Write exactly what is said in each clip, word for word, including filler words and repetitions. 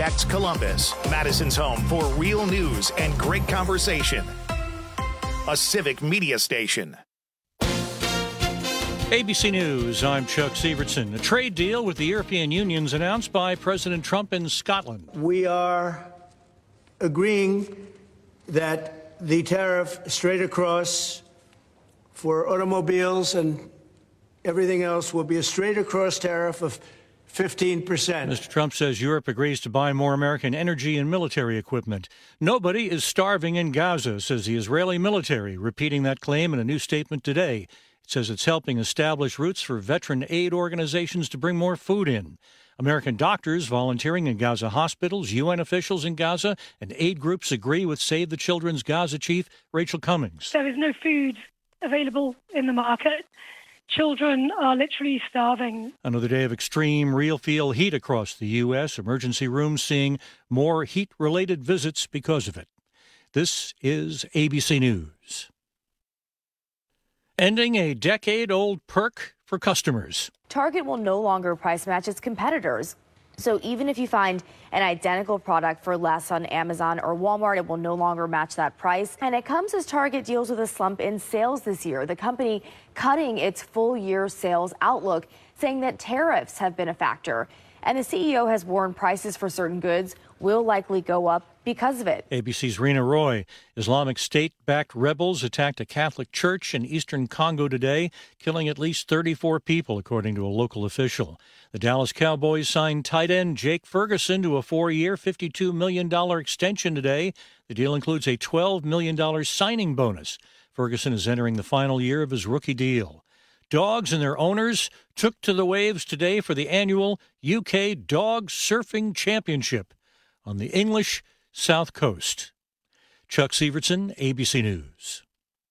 X Columbus, Madison's home for real news and great conversation. A Civic Media station. A B C News, I'm Chuck Sievertson. A trade deal with the European Union is announced by President Trump in Scotland. We are agreeing that the tariff straight across for automobiles and everything else will be a straight across tariff of fifteen percent. Mister Trump says Europe agrees to buy more American energy and military equipment. Nobody is starving in Gaza, says the Israeli military, repeating that claim in a new statement today. It says it's helping establish routes for veteran aid organizations to bring more food in. American doctors volunteering in Gaza hospitals, U N officials in Gaza, and aid groups agree with Save the Children's Gaza chief, Rachel Cummings. There is no food available in the market. Children are literally starving. Another day of extreme real-feel heat across the U S. Emergency rooms seeing more heat-related visits because of it. This is A B C News. Ending a decade-old perk for customers. Target will no longer price match its competitors. So even if you find an identical product for less on Amazon or Walmart, it will no longer match that price. And it comes as Target deals with a slump in sales this year. The company cutting its full year sales outlook, saying that tariffs have been a factor. And the C E O has warned prices for certain goods will likely go up because of it. A B C's Rena Roy. Islamic State-backed rebels attacked a Catholic church in eastern Congo today, killing at least thirty-four people, according to a local official. The Dallas Cowboys signed tight end Jake Ferguson to a four-year, fifty-two million dollars extension today. The deal includes a twelve million dollars signing bonus. Ferguson is entering the final year of his rookie deal. Dogs and their owners took to the waves today for the annual U K Dog Surfing Championship on the English South Coast. Chuck Sievertson, A B C News.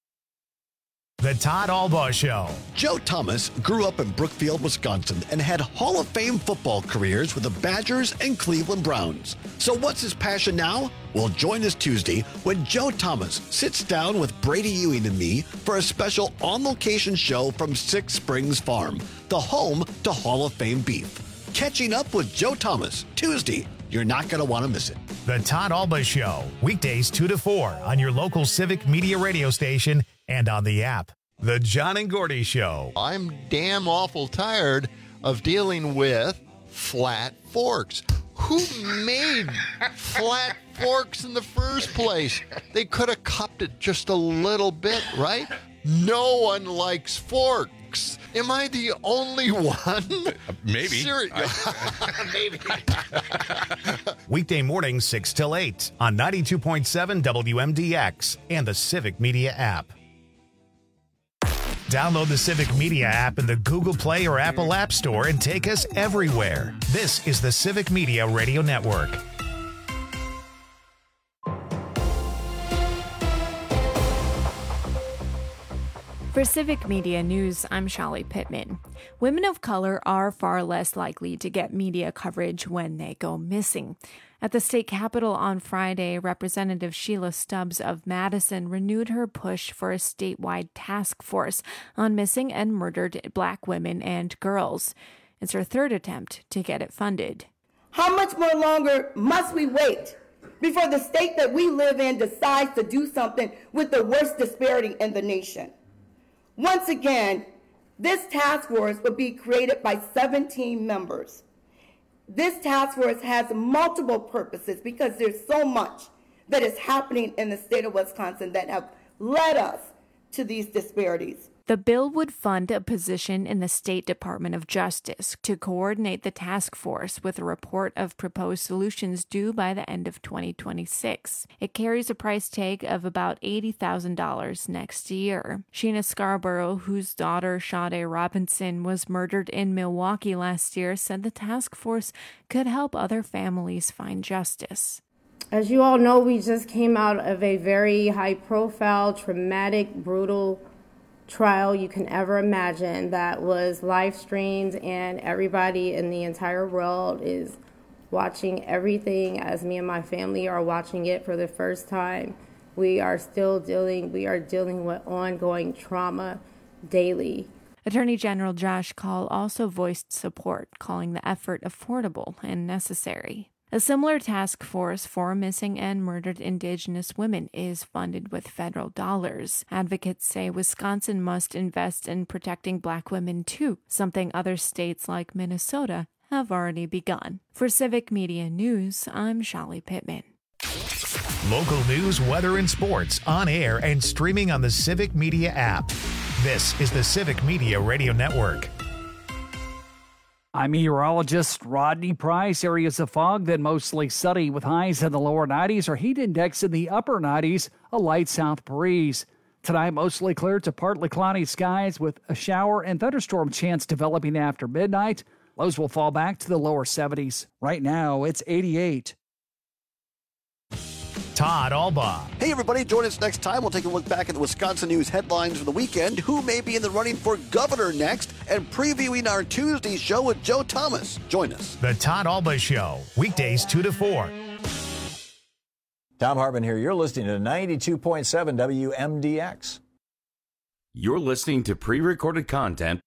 The Todd Albaugh Show. Joe Thomas grew up in Brookfield, Wisconsin, and had Hall of Fame football careers with the Badgers and Cleveland Browns. So what's his passion now? Well, join us Tuesday when Joe Thomas sits down with Brady Ewing and me for a special on-location show from Six Springs Farm, the home to Hall of Fame beef. Catching up with Joe Thomas, Tuesday. You're not going to want to miss it. The Todd Albaugh Show, weekdays two to four on your local Civic Media radio station and on the app. The John and Gordy Show. I'm damn awful tired of dealing with flat forks. Who made flat forks in the first place? They could have cupped it just a little bit, right? No one likes forks. Am I the only one? Uh, maybe. Seri- I, maybe. Weekday mornings six till eight on ninety-two point seven W M D X and the Civic Media app. Download the Civic Media app in the Google Play or Apple App Store and take us everywhere. This is the Civic Media Radio Network. For Civic Media News, I'm Shali Pittman. Women of color are far less likely to get media coverage when they go missing. At the state capitol on Friday, Representative Sheila Stubbs of Madison renewed her push for a statewide task force on missing and murdered Black women and girls. It's her third attempt to get it funded. How much more longer must we wait before the state that we live in decides to do something with the worst disparity in the nation? Once again, this task force will be created by seventeen members. This task force has multiple purposes because there's so much that is happening in the state of Wisconsin that have led us to these disparities. The bill would fund a position in the State Department of Justice to coordinate the task force with a report of proposed solutions due by the end of twenty twenty-six. It carries a price tag of about eighty thousand dollars next year. Sheena Scarborough, whose daughter Sade Robinson was murdered in Milwaukee last year, said the task force could help other families find justice. As you all know, we just came out of a very high-profile, traumatic, brutal trial you can ever imagine that was live streamed, and everybody in the entire world is watching everything as me and my family are watching it for the first time. We are still dealing, we are dealing with ongoing trauma daily. Attorney General Josh Kaul also voiced support, calling the effort affordable and necessary. A similar task force for missing and murdered Indigenous women is funded with federal dollars. Advocates say Wisconsin must invest in protecting Black women too, something other states like Minnesota have already begun. For Civic Media News, I'm Shali Pittman. Local news, weather, and sports on air and streaming on the Civic Media app. This is the Civic Media Radio Network. I'm meteorologist Rodney Price. Areas of fog, then mostly sunny with highs in the lower nineties or heat index in the upper nineties, a light south breeze. Tonight, mostly clear to partly cloudy skies with a shower and thunderstorm chance developing after midnight. Lows will fall back to the lower seventies. Right now, it's eighty-eight. Todd Albaugh. Hey, everybody. Join us next time. We'll take a look back at the Wisconsin news headlines for the weekend, who may be in the running for governor next, and previewing our Tuesday show with Joe Thomas. Join us. The Todd Albaugh Show, weekdays two to four. Tom Hartman here. You're listening to ninety-two point seven W M D X. You're listening to pre-recorded content.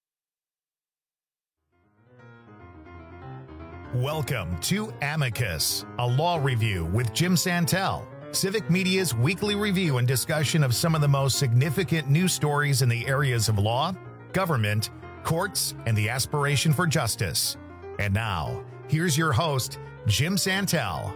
Welcome to Amicus, a law review with Jim Santel, Civic Media's weekly review and discussion of some of the most significant news stories in the areas of law, government, courts, and the aspiration for justice. And now, here's your host, Jim Santel.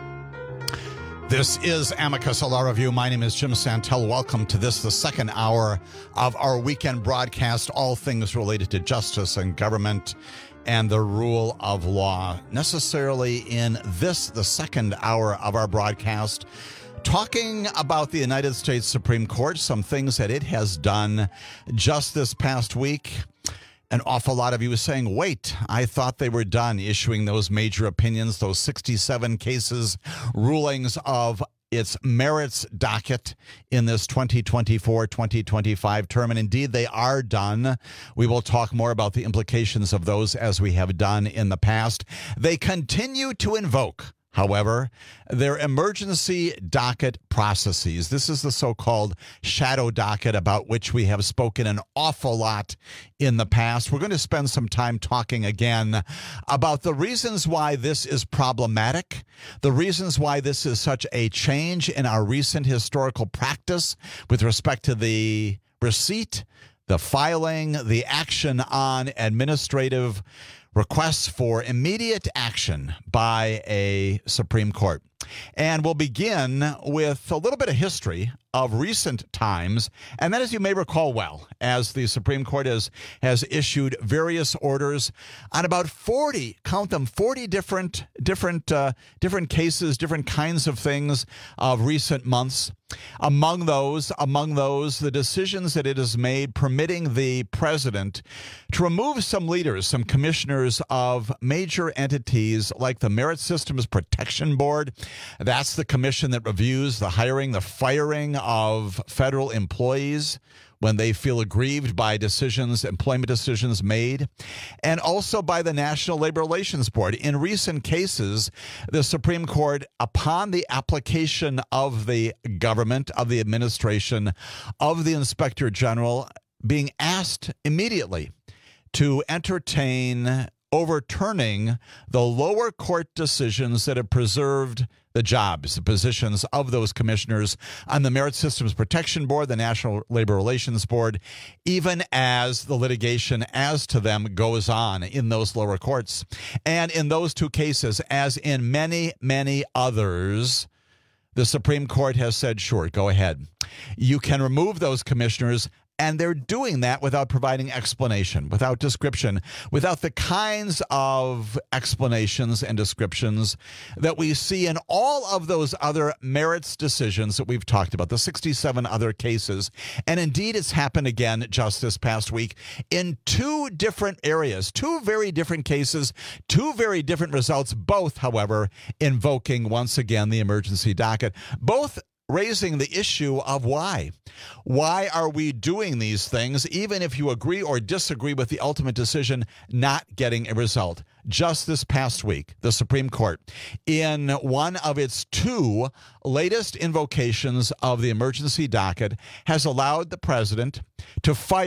This is Amicus, a law review. My name is Jim Santel. Welcome to this, the second hour of our weekend broadcast, all things related to justice and government and the rule of law. Necessarily in this, the second hour of our broadcast, talking about the United States Supreme Court, some things that it has done just this past week. An awful lot of you saying, wait, I thought they were done issuing those major opinions, those sixty-seven cases, rulings of its merits docket in this twenty twenty-four twenty twenty-five term. And indeed, they are done. We will talk more about the implications of those as we have done in the past. They continue to invoke, however, their emergency docket processes. This is the so-called shadow docket about which we have spoken an awful lot in the past. We're going to spend some time talking again about the reasons why this is problematic, the reasons why this is such a change in our recent historical practice with respect to the receipt, the filing, the action on administrative requests for immediate action by a Supreme Court. And we'll begin with a little bit of history of recent times. And then, as you may recall well, as the Supreme Court has, has issued various orders on about forty, count them, forty different, different, uh, different cases, different kinds of things of recent months. Among those, among those, the decisions that it has made permitting the president to remove some leaders, some commissioners of major entities like the Merit Systems Protection Board. That's the commission that reviews the hiring, the firing of federal employees when they feel aggrieved by decisions, employment decisions made, and also by the National Labor Relations Board. In recent cases, the Supreme Court, upon the application of the government, of the administration, of the Inspector General, being asked immediately to entertain overturning the lower court decisions that have preserved the jobs, the positions of those commissioners on the Merit Systems Protection Board, the National Labor Relations Board, even as the litigation as to them goes on in those lower courts. And in those two cases, as in many, many others, the Supreme Court has said, sure, go ahead. You can remove those commissioners. And they're doing that without providing explanation, without description, without the kinds of explanations and descriptions that we see in all of those other merits decisions that we've talked about, the sixty-seven other cases. And indeed, it's happened again just this past week in two different areas, two very different cases, two very different results, both, however, invoking once again the emergency docket, both raising the issue of why. Why are we doing these things, even if you agree or disagree with the ultimate decision, not getting a result? Just this past week, the Supreme Court, in one of its two latest invocations of the emergency docket, has allowed the president to fire,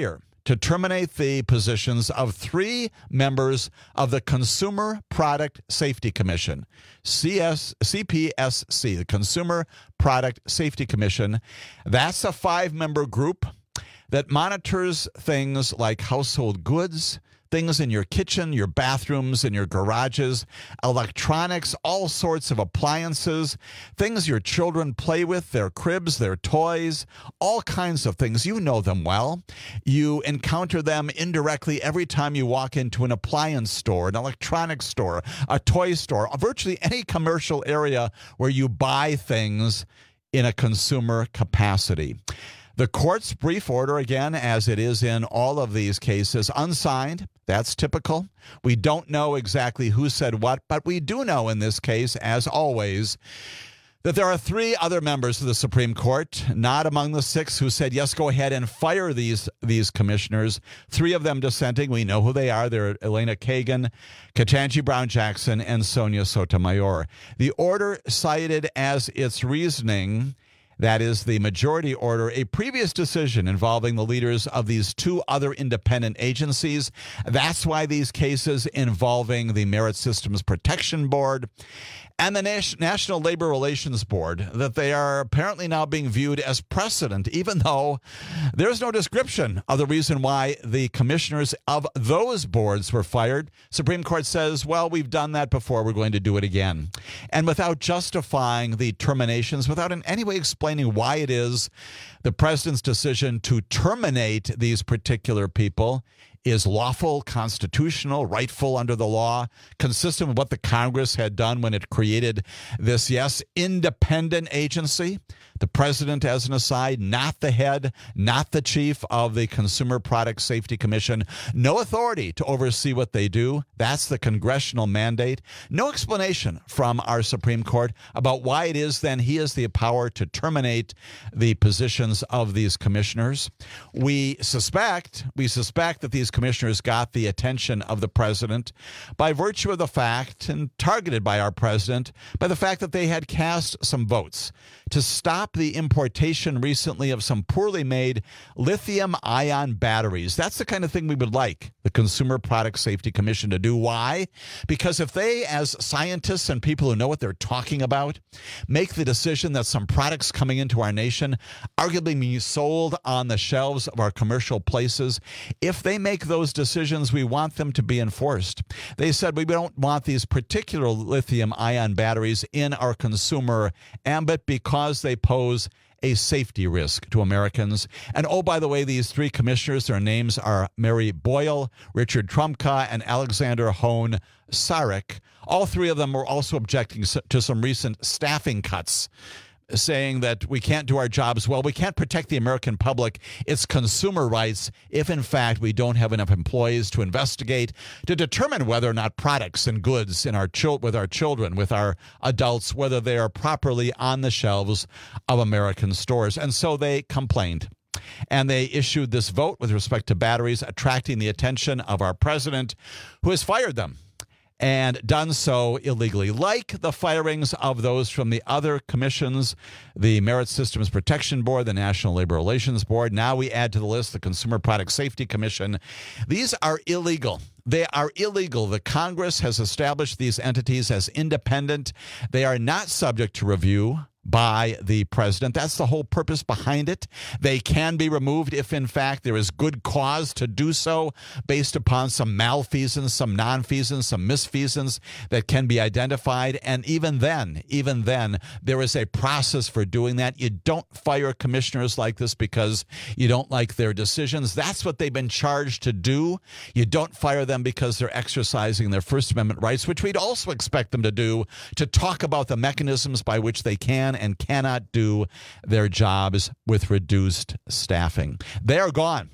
to terminate the positions of three members of the Consumer Product Safety Commission, C S, C P S C, the Consumer Product Safety Commission. That's a five-member group that monitors things like household goods, things in your kitchen, your bathrooms, and your garages, electronics, all sorts of appliances, things your children play with, their cribs, their toys, all kinds of things. You know them well. You encounter them indirectly every time you walk into an appliance store, an electronics store, a toy store, virtually any commercial area where you buy things in a consumer capacity. The court's brief order, again, as it is in all of these cases, unsigned. That's typical. We don't know exactly who said what, but we do know in this case, as always, that there are three other members of the Supreme Court, not among the six who said, yes, go ahead and fire these, these commissioners. Three of them dissenting. We know who they are. They're Elena Kagan, Ketanji Brown Jackson, and Sonia Sotomayor. The order cited as its reasoning, that is the majority order, a previous decision involving the leaders of these two other independent agencies. That's why these cases involving the Merit Systems Protection Board and the Nas- National Labor Relations Board, that they are apparently now being viewed as precedent, even though there's no description of the reason why the commissioners of those boards were fired. Supreme Court says, well, we've done that before, we're going to do it again. And without justifying the terminations, without in any way explaining why it is the president's decision to terminate these particular people is lawful, constitutional, rightful under the law, consistent with what the Congress had done when it created this, yes, independent agency. The president, as an aside, not the head, not the chief of the Consumer Product Safety Commission. No authority to oversee what they do. That's the congressional mandate. No explanation from our Supreme Court about why it is then he has the power to terminate the positions of these commissioners. We suspect, we suspect that these commissioners got the attention of the president by virtue of the fact, and targeted by our president, by the fact that they had cast some votes to stop the importation recently of some poorly made lithium-ion batteries. That's the kind of thing we would like the Consumer Product Safety Commission to do. Why? Because if they, as scientists and people who know what they're talking about, make the decision that some products coming into our nation arguably be sold on the shelves of our commercial places, if they make those decisions, we want them to be enforced. They said we don't want these particular lithium-ion batteries in our consumer ambit because they pose a safety risk to Americans. And oh, by the way, these three commissioners, their names are Mary Boyle, Richard Trumka, and Alexander Hone Sarek. All three of them were also objecting to some recent staffing cuts, saying that we can't do our jobs well, we can't protect the American public, its consumer rights, if in fact we don't have enough employees to investigate, to determine whether or not products and goods in our chil- with our children, with our adults, whether they are properly on the shelves of American stores. And so they complained. And they issued this vote with respect to batteries, attracting the attention of our president, who has fired them, and done so illegally. Like the firings of those from the other commissions, the Merit Systems Protection Board, the National Labor Relations Board. Now we add to the list the Consumer Product Safety Commission. These are illegal. They are illegal. The Congress has established these entities as independent. They are not subject to review by the president. That's the whole purpose behind it. They can be removed if, in fact, there is good cause to do so based upon some malfeasance, some nonfeasance, some misfeasance that can be identified. And even then, even then, there is a process for doing that. You don't fire commissioners like this because you don't like their decisions. That's what they've been charged to do. You don't fire them because they're exercising their First Amendment rights, which we'd also expect them to do, to talk about the mechanisms by which they can and cannot do their jobs with reduced staffing. They are gone.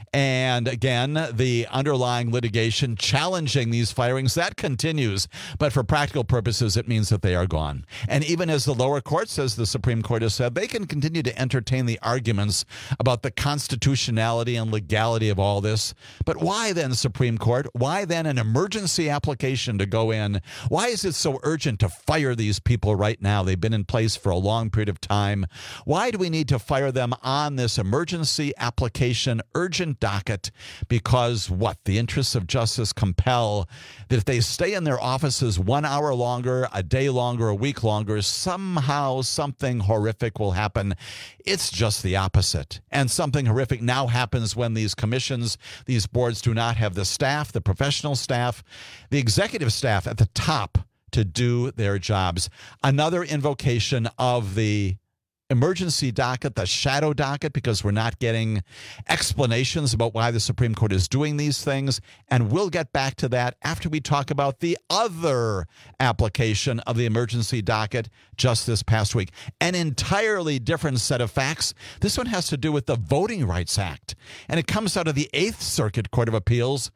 And again, the underlying litigation challenging these firings, that continues. But for practical purposes, it means that they are gone. And even as the lower courts, as the Supreme Court has said, they can continue to entertain the arguments about the constitutionality and legality of all this. But why then, Supreme Court? Why then an emergency application to go in? Why is it so urgent to fire these people right now? They've been in place for a long period of time. Why do we need to fire them on this emergency application, urgent urgent docket because what? The interests of justice compel that if they stay in their offices one hour longer, a day longer, a week longer, somehow something horrific will happen. It's just the opposite. And something horrific now happens when these commissions, these boards do not have the staff, the professional staff, the executive staff at the top to do their jobs. Another invocation of the emergency docket, the shadow docket, because we're not getting explanations about why the Supreme Court is doing these things. And we'll get back to that after we talk about the other application of the emergency docket just this past week. An entirely different set of facts. This one has to do with the Voting Rights Act, and it comes out of the Eighth Circuit Court of Appeals,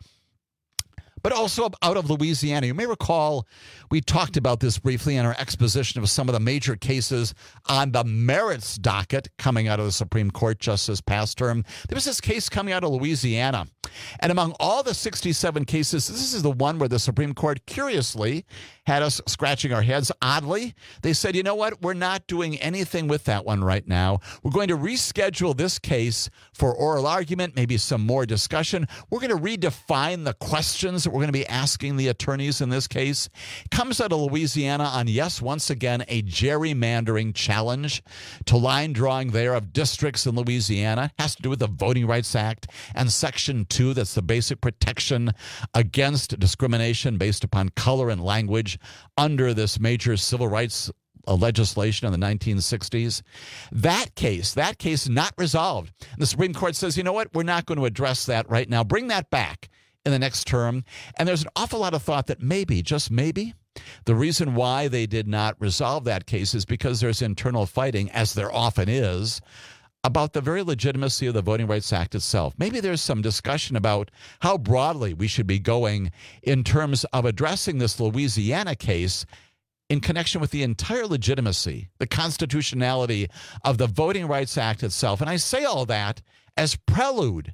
but also out of Louisiana. You may recall we talked about this briefly in our exposition of some of the major cases on the merits docket coming out of the Supreme Court just this past term. There was this case coming out of Louisiana. And among all the sixty-seven cases, this is the one where the Supreme Court curiously had us scratching our heads. Oddly, they said, you know what? We're not doing anything with that one right now. We're going to reschedule this case for oral argument, maybe some more discussion. We're going to redefine the questions that we're going to be asking the attorneys in this case. It comes out of Louisiana on, yes, once again, a gerrymandering challenge to line drawing there of districts in Louisiana. It has to do with the Voting Rights Act and Section two, that's the basic protection against discrimination based upon color and language under this major civil rights uh, legislation in the nineteen sixties. That case, that case not resolved. And the Supreme Court says, you know what, we're not going to address that right now. Bring that back in the next term. And there's an awful lot of thought that maybe, just maybe, the reason why they did not resolve that case is because there's internal fighting, as there often is, about the very legitimacy of the Voting Rights Act itself. Maybe there's some discussion about how broadly we should be going in terms of addressing this Louisiana case in connection with the entire legitimacy, the constitutionality of the Voting Rights Act itself. And I say all that as prelude,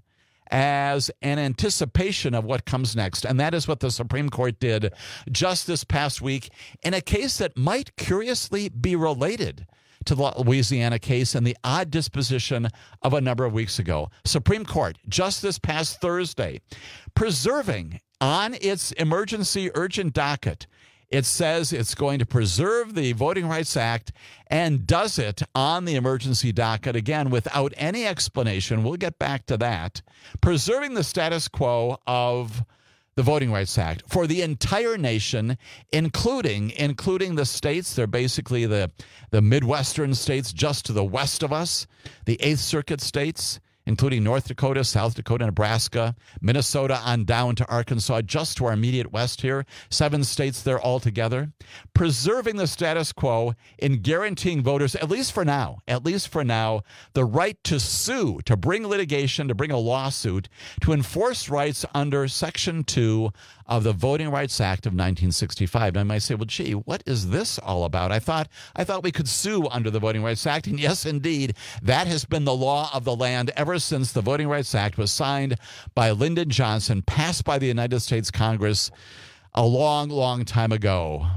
as an anticipation of what comes next. And that is what the Supreme Court did just this past week in a case that might curiously be related to the Louisiana case and the odd disposition of a number of weeks ago. Supreme Court, just this past Thursday, preserving on its emergency urgent docket, it says it's going to preserve the Voting Rights Act and does it on the emergency docket, again, without any explanation. We'll get back to that. Preserving the status quo of the Voting Rights Act for the entire nation, including including the states. They're basically the, the Midwestern states just to the west of us, the Eighth Circuit states, including North Dakota, South Dakota, Nebraska, Minnesota on down to Arkansas, just to our immediate west here, seven states there altogether, preserving the status quo in guaranteeing voters, at least for now, at least for now, the right to sue, to bring litigation, to bring a lawsuit, to enforce rights under Section two of the Voting Rights Act of nineteen sixty-five. And I might say, well, gee, what is this all about? I thought I thought we could sue under the Voting Rights Act. And yes, indeed, that has been the law of the land ever since the Voting Rights Act was signed by Lyndon Johnson, passed by the United States Congress a long, long time ago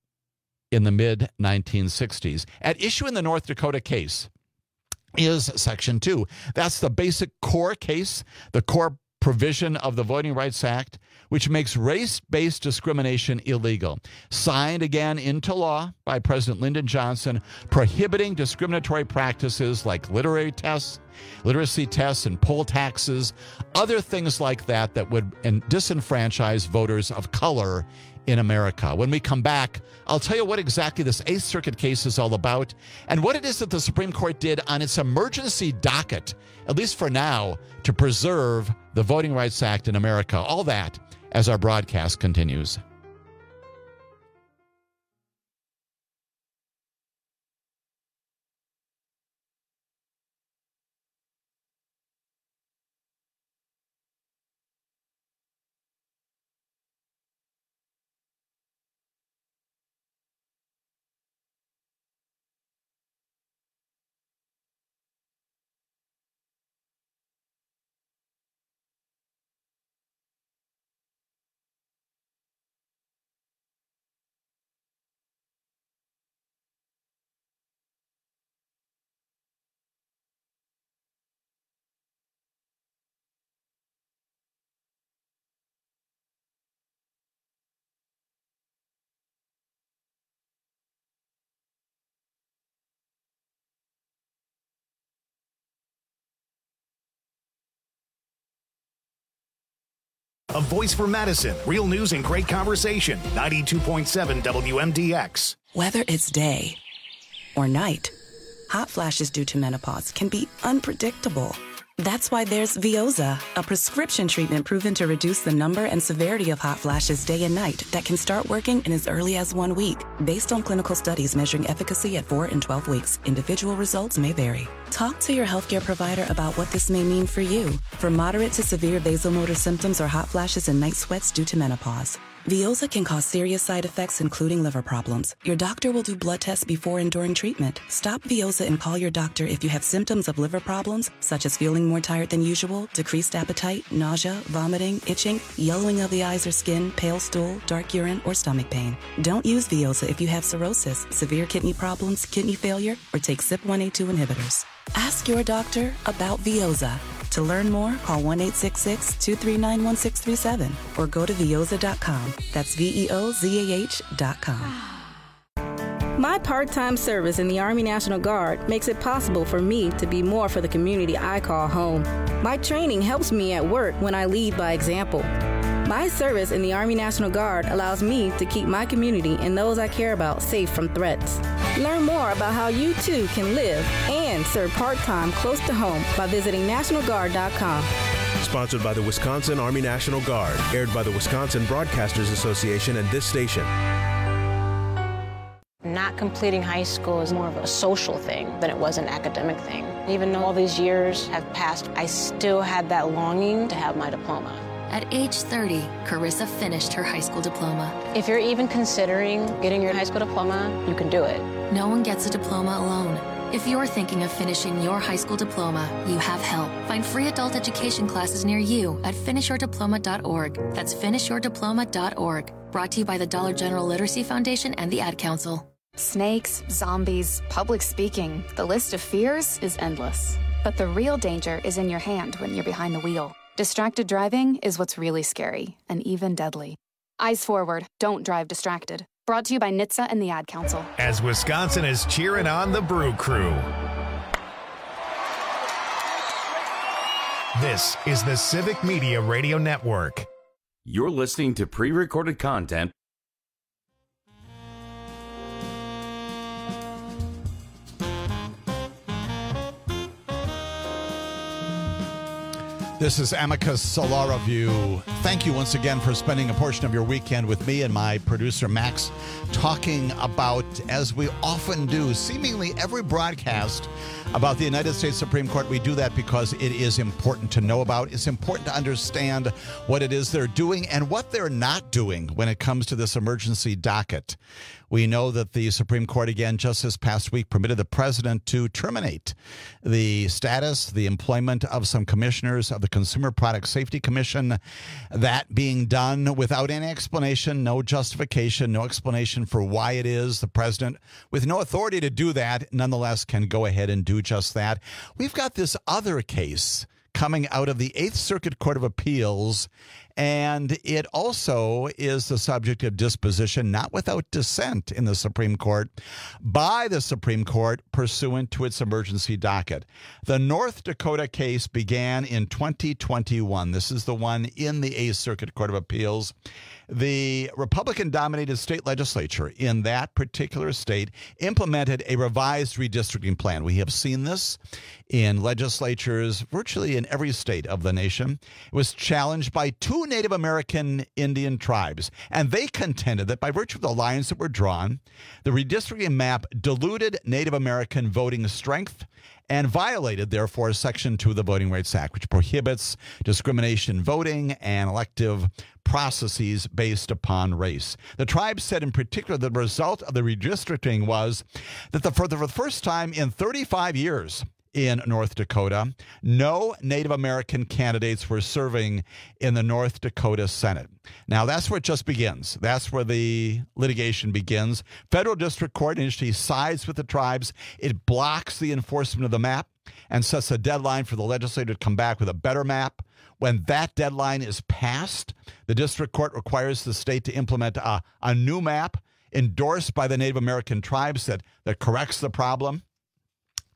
in the mid nineteen sixties. At issue in the North Dakota case is Section two. That's the basic core case, the core provision of the Voting Rights Act, which makes race-based discrimination illegal. Signed again into law by President Lyndon Johnson, prohibiting discriminatory practices like literary tests, literacy tests, and poll taxes, other things like that that would disenfranchise voters of color in America. When we come back, I'll tell you what exactly this Eighth Circuit case is all about and what it is that the Supreme Court did on its emergency docket, at least for now, to preserve the Voting Rights Act in America. All that as our broadcast continues. a voice for medicine, real news and great conversation. ninety-two point seven W M D X. Whether it's day or night, hot flashes due to menopause can be unpredictable. That's why there's Veoza, a prescription treatment proven to reduce the number and severity of hot flashes day and night that can start working in as early as one week. Based on clinical studies measuring efficacy at four and twelve weeks, individual results may vary. Talk to your healthcare provider about what this may mean for you. For moderate to severe vasomotor symptoms or hot flashes and night sweats due to menopause, Veoza can cause serious side effects, including liver problems. Your doctor will do blood tests before and during treatment. Stop Veoza and call your doctor if you have symptoms of liver problems, such as feeling more tired than usual, decreased appetite, nausea, vomiting, itching, yellowing of the eyes or skin, pale stool, dark urine, or stomach pain. Don't use Veoza if you have cirrhosis, severe kidney problems, kidney failure, or take C Y P one A two inhibitors. Ask your doctor about Veoza. To learn more, call one eight six six, two three nine, one six three seven or go to veoza dot com. That's V E O Z A H dot com. My part-time service in the Army National Guard makes it possible for me to be more for the community I call home. My training helps me at work when I lead by example. My service in the Army National Guard allows me to keep my community and those I care about safe from threats. Learn more about how you too can live and serve part-time close to home by visiting national guard dot com. Sponsored by the Wisconsin Army National Guard. Aired by the Wisconsin Broadcasters Association and this station. Not completing high school is more of a social thing than it was an academic thing. Even though all these years have passed, I still had that longing to have my diploma. At age thirty, Carissa finished her high school diploma. If you're even considering getting your high school diploma, you can do it. No one gets a diploma alone. If you're thinking of finishing your high school diploma, you have help. Find free adult education classes near you at finish your diploma dot org. That's finish your diploma dot org. Brought to you by the Dollar General Literacy Foundation and the Ad Council. Snakes, zombies, public speaking. The list of fears is endless. But the real danger is in your hand when you're behind the wheel. Distracted driving is what's really scary and even deadly. Eyes forward, don't drive distracted. Brought to you by N H T S A and the Ad Council. As Wisconsin is cheering on the Brew Crew. This is the Civic Media Radio Network. You're listening to pre-recorded content. This is Amicus Law Review. Thank you once again for spending a portion of your weekend with me and my producer, Max, talking about, as we often do, seemingly every broadcast about the United States Supreme Court. We do that because it is important to know about. It's important to understand what it is they're doing and what they're not doing when it comes to this emergency docket. We know that the Supreme Court, again, just this past week, permitted the president to terminate the status, the employment of some commissioners of the Consumer Product Safety Commission. That being done without any explanation, no justification, no explanation for why it is. The president, with no authority to do that, nonetheless can go ahead and do just that. We've got this other case coming out of the Eighth Circuit Court of Appeals, and it also is the subject of disposition, not without dissent in the Supreme Court, by the Supreme Court pursuant to its emergency docket. The North Dakota case began in twenty twenty-one. This is the one in the Eighth Circuit Court of Appeals. The Republican-dominated state legislature in that particular state implemented a revised redistricting plan. We have seen this in legislatures virtually in every state of the nation. It was challenged by two Native American Indian tribes, and they contended that by virtue of the lines that were drawn, the redistricting map diluted Native American voting strength and violated, therefore, Section two of the Voting Rights Act, which prohibits discrimination in voting and elective processes based upon race. The tribe said in particular the result of the redistricting was that the, for the first time in thirty-five years in North Dakota, no Native American candidates were serving in the North Dakota Senate. Now, that's where it just begins. That's where the litigation begins. Federal District Court initially sides with the tribes. It blocks the enforcement of the map and sets a deadline for the legislature to come back with a better map. When that deadline is passed, the district court requires the state to implement a, a new map endorsed by the Native American tribes that, that corrects the problem.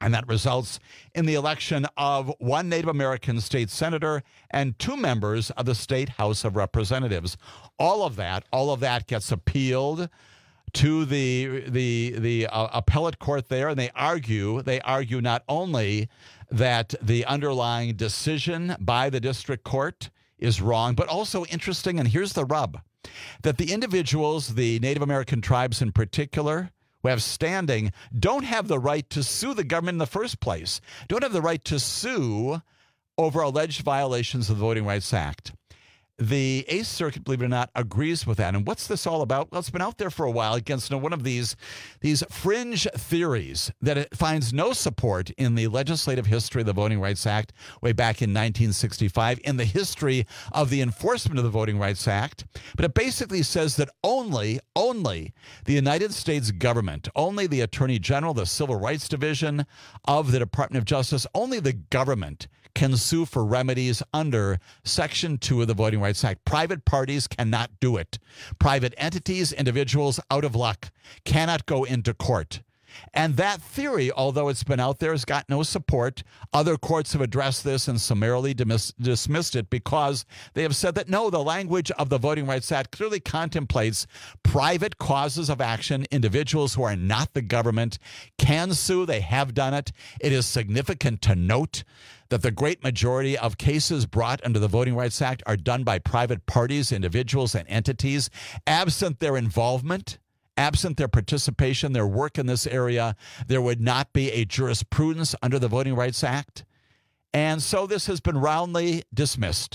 And that results in the election of one Native American state senator and two members of the state House of Representatives. All of that, all of that gets appealed to the the the uh, appellate court there, and they argue they argue not only that the underlying decision by the district court is wrong, but also interesting, and here's the rub, that the individuals, the Native American tribes in particular, who have standing, don't have the right to sue the government in the first place, don't have the right to sue over alleged violations of the Voting Rights Act. The Eighth Circuit, believe it or not, agrees with that. And what's this all about? Well, it's been out there for a while against you know, one of these, these fringe theories that it finds no support in the legislative history of the Voting Rights Act way back in nineteen sixty-five, in the history of the enforcement of the Voting Rights Act. But it basically says that only, only the United States government, only the Attorney General, the Civil Rights Division of the Department of Justice, only the government can sue for remedies under Section two of the Voting Rights Act. Private parties cannot do it. Private entities, individuals, out of luck, cannot go into court. And that theory, although it's been out there, has got no support. Other courts have addressed this and summarily dismiss- dismissed it because they have said that, no, the language of the Voting Rights Act clearly contemplates private causes of action. Individuals who are not the government can sue. They have done it. It is significant to note that the great majority of cases brought under the Voting Rights Act are done by private parties, individuals, and entities, absent their involvement. Absent their participation, their work in this area, there would not be a jurisprudence under the Voting Rights Act. And so this has been roundly dismissed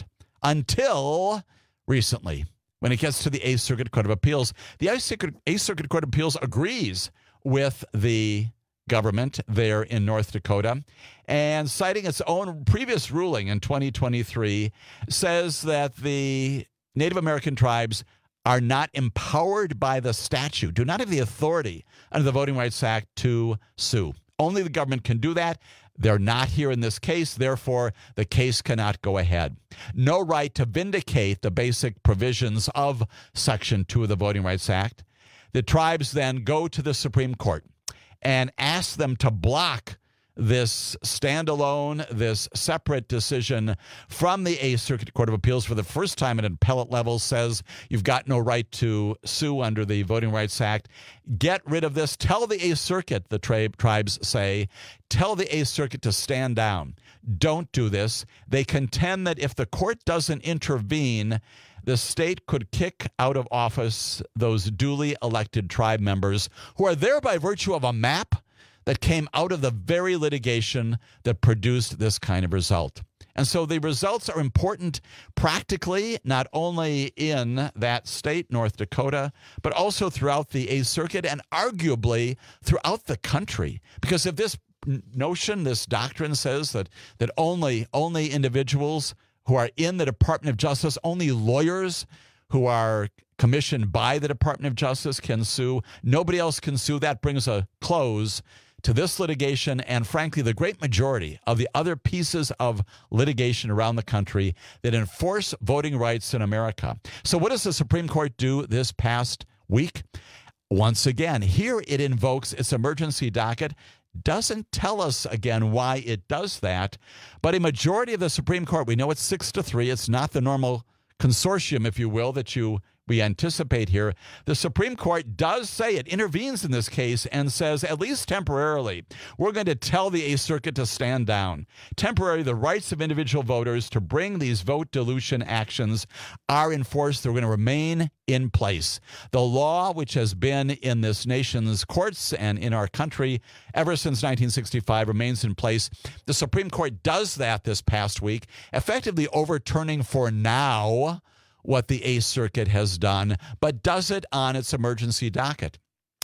until recently, when it gets to the Eighth Circuit Court of Appeals. The Eighth Circuit, Eighth Circuit Court of Appeals agrees with the government there in North Dakota, and citing its own previous ruling in twenty twenty-three, says that the Native American tribes are not empowered by the statute, do not have the authority under the Voting Rights Act to sue. Only the government can do that. They're not here in this case. Therefore, the case cannot go ahead. No right to vindicate the basic provisions of Section two of the Voting Rights Act. The tribes then go to the Supreme Court and ask them to block this standalone, this separate decision from the Eighth Circuit Court of Appeals for the first time at an appellate level, says you've got no right to sue under the Voting Rights Act. Get rid of this. Tell the Eighth Circuit, the tri- tribes say, tell the Eighth Circuit to stand down. Don't do this. They contend that if the court doesn't intervene, the state could kick out of office those duly elected tribe members who are there by virtue of a map that came out of the very litigation that produced this kind of result. And so the results are important practically, not only in that state, North Dakota, but also throughout the Eighth Circuit and arguably throughout the country. Because if this notion, this doctrine says that that only only individuals who are in the Department of Justice, only lawyers who are commissioned by the Department of Justice can sue, nobody else can sue, that brings a close to this litigation and, frankly, the great majority of the other pieces of litigation around the country that enforce voting rights in America. So what does the Supreme Court do this past week? Once again, here it invokes its emergency docket. Doesn't tell us again why it does that, but a majority of the Supreme Court, we know it's six to three. It's not the normal consortium, if you will, that you we anticipate here. The Supreme Court does say it intervenes in this case and says, at least temporarily, we're going to tell the Eighth Circuit to stand down. Temporarily, the rights of individual voters to bring these vote dilution actions are enforced. They're going to remain in place. The law, which has been in this nation's courts and in our country ever since nineteen sixty-five, remains in place. The Supreme Court does that this past week, effectively overturning for now what the Eighth Circuit has done, but does it on its emergency docket.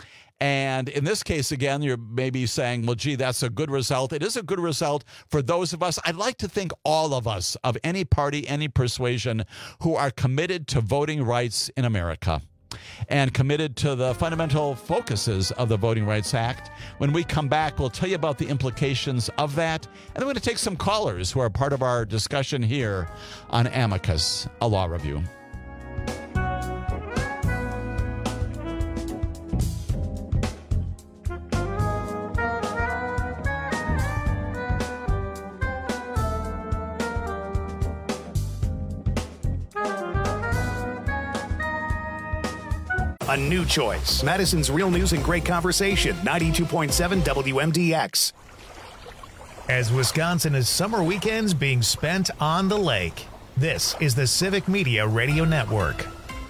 And in this case, again, you're maybe saying, well, gee, that's a good result. It is a good result for those of us, I'd like to think all of us, of any party, any persuasion, who are committed to voting rights in America and committed to the fundamental focuses of the Voting Rights Act. When we come back, we'll tell you about the implications of that, and then we're going to take some callers who are part of our discussion here on Amicus, a law review. a new choice. Madison's Real News and Great Conversation, ninety-two point seven W M D X. As Wisconsin is summer weekends being spent on the lake, this is the Civic Media Radio Network.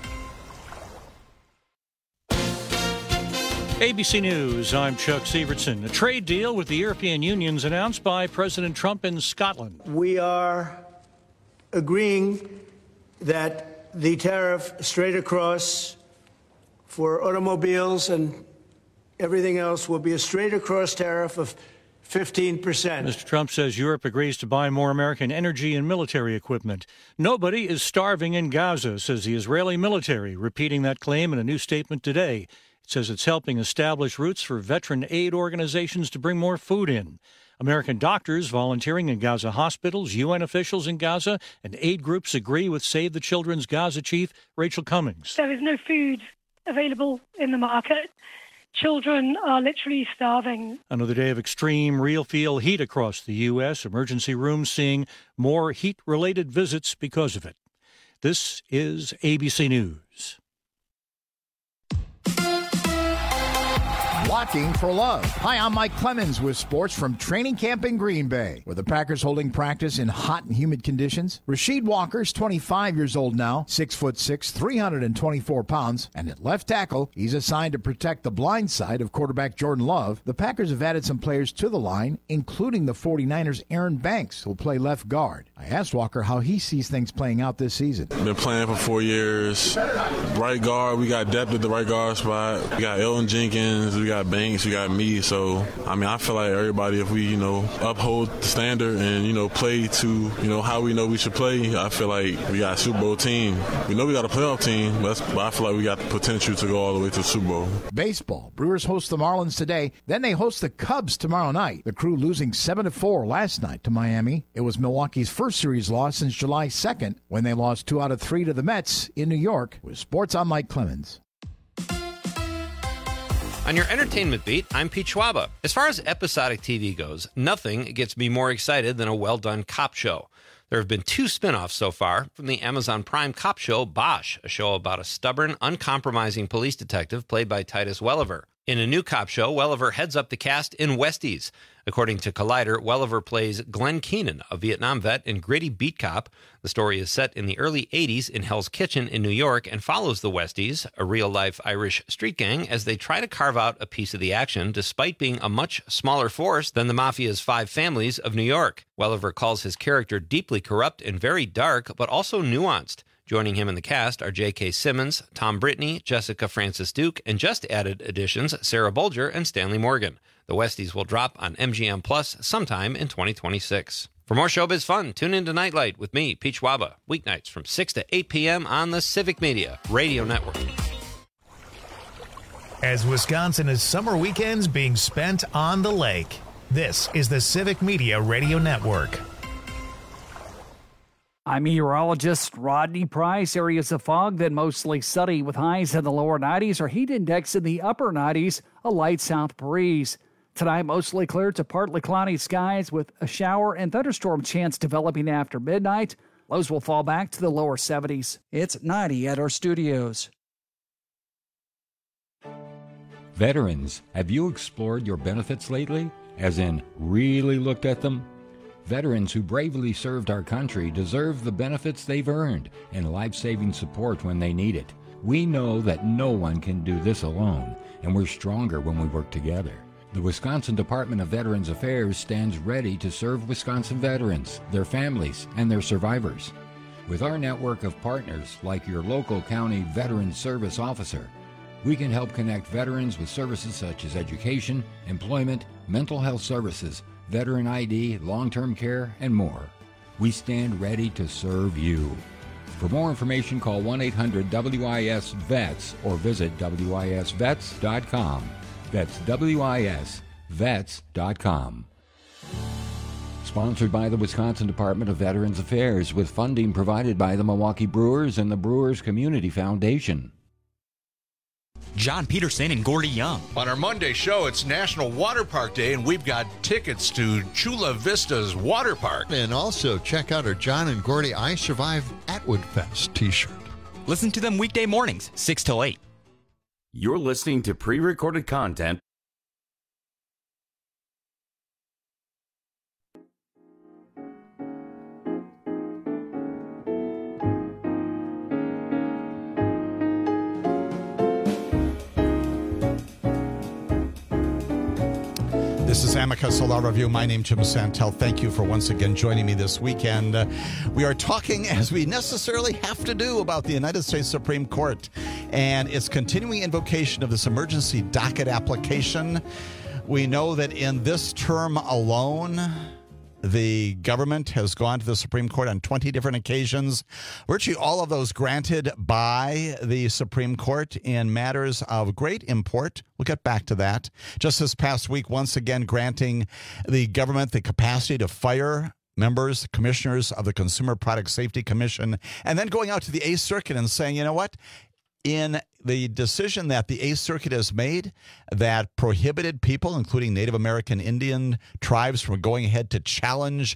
A B C News, I'm Chuck Sievertson. A trade deal with the European Union's announced by President Trump in Scotland. We are agreeing that the tariff straight across for automobiles and everything else will be a straight across tariff of fifteen percent. Mister Trump says Europe agrees to buy more American energy and military equipment. Nobody is starving in Gaza, says the Israeli military, repeating that claim in a new statement today. It says it's helping establish routes for veteran aid organizations to bring more food in. American doctors volunteering in Gaza hospitals, U N officials in Gaza, and aid groups agree with Save the Children's Gaza chief, Rachel Cummings. There is no food available in the market. Children are literally starving. Another day of extreme real-feel heat across the U S. Emergency rooms seeing more heat-related visits because of it. This is A B C News. Walking for Love. Hi, I'm Mike Clemens with sports from training camp in Green Bay, with the Packers holding practice in hot and humid conditions. Rasheed Walker's twenty-five years old now, six foot six, three hundred twenty-four pounds, and at left tackle, he's assigned to protect the blind side of quarterback Jordan Love. The Packers have added some players to the line, including the 49ers' Aaron Banks, who'll play left guard. I asked Walker how he sees things playing out this season. Been playing for four years. Right guard, we got depth at the right guard spot. We got Elton Jenkins, we got Banks, we got me. So, I mean, I feel like everybody, if we, you know, uphold the standard and, you know, play to, you know, how we know we should play, I feel like we got a Super Bowl team. We know we got a playoff team, but, but I feel like we got the potential to go all the way to the Super Bowl. Baseball. Brewers host the Marlins today. Then they host the Cubs tomorrow night. The Crew losing seven to four last night to Miami. It was Milwaukee's first series loss since July second, when they lost two out of three to the Mets in New York. With sports, I'm Mike Clemens. On your entertainment beat, I'm Pete Schwaba. As far as episodic T V goes, nothing gets me more excited than a well-done cop show. There have been two spin-offs so far from the Amazon Prime cop show Bosch, a show about a stubborn, uncompromising police detective played by Titus Welliver. In a new cop show, Welliver heads up the cast in Westies. According to Collider, Welliver plays Glenn Keenan, a Vietnam vet and gritty beat cop. The story is set in the early eighties in Hell's Kitchen in New York and follows the Westies, a real-life Irish street gang, as they try to carve out a piece of the action despite being a much smaller force than the Mafia's five families of New York. Welliver calls his character deeply corrupt and very dark, but also nuanced. Joining him in the cast are J K. Simmons, Tom Brittney, Jessica Francis Duke, and just added additions Sarah Bolger and Stanley Morgan. The Westies will drop on M G M Plus sometime in twenty twenty-six. For more showbiz fun, tune in to Nightlight with me, Pete Schwaba, weeknights from six to eight p.m. on the Civic Media Radio Network. As Wisconsin is summer weekends being spent on the lake, this is the Civic Media Radio Network. I'm meteorologist Rodney Price. Areas of fog, then mostly sunny with highs in the lower nineties or heat index in the upper nineties, a light south breeze. Tonight, mostly clear to partly cloudy skies with a shower and thunderstorm chance developing after midnight. Lows will fall back to the lower seventies. It's ninety at our studios. Veterans, have you explored your benefits lately? As in, really looked at them? Veterans who bravely served our country deserve the benefits they've earned and life-saving support when they need it. We know that no one can do this alone, and we're stronger when we work together. The Wisconsin Department of Veterans Affairs stands ready to serve Wisconsin veterans, their families, and their survivors. With our network of partners like your local county Veterans Service Officer, we can help connect veterans with services such as education, employment, mental health services, veteran I D, long-term care, and more. We stand ready to serve you. For more information, call one eight hundred W I S vets or visit W I S vets dot com. That's W I S vets dot com. Sponsored by the Wisconsin Department of Veterans Affairs with funding provided by the Milwaukee Brewers and the Brewers Community Foundation. John Peterson and Gordy Young. On our Monday show, it's National Water Park Day, and we've got tickets to Chula Vista's Water Park. And also check out our John and Gordy I Survived Atwood Fest t-shirt. Listen to them weekday mornings, six till eight. You're listening to pre-recorded content. This is Amicus Law Review. My name is Jim Santel. Thank you for once again joining me this weekend. Uh, we are talking, as we necessarily have to do, about the United States Supreme Court and its continuing invocation of this emergency docket application. We know that in this term alone, the government has gone to the Supreme Court on twenty different occasions, virtually all of those granted by the Supreme Court in matters of great import. We'll get back to that. Just this past week, once again, granting the government the capacity to fire members, commissioners of the Consumer Product Safety Commission, and then going out to the Eighth Circuit and saying, you know what? In the decision that the Eighth Circuit has made that prohibited people, including Native American Indian tribes, from going ahead to challenge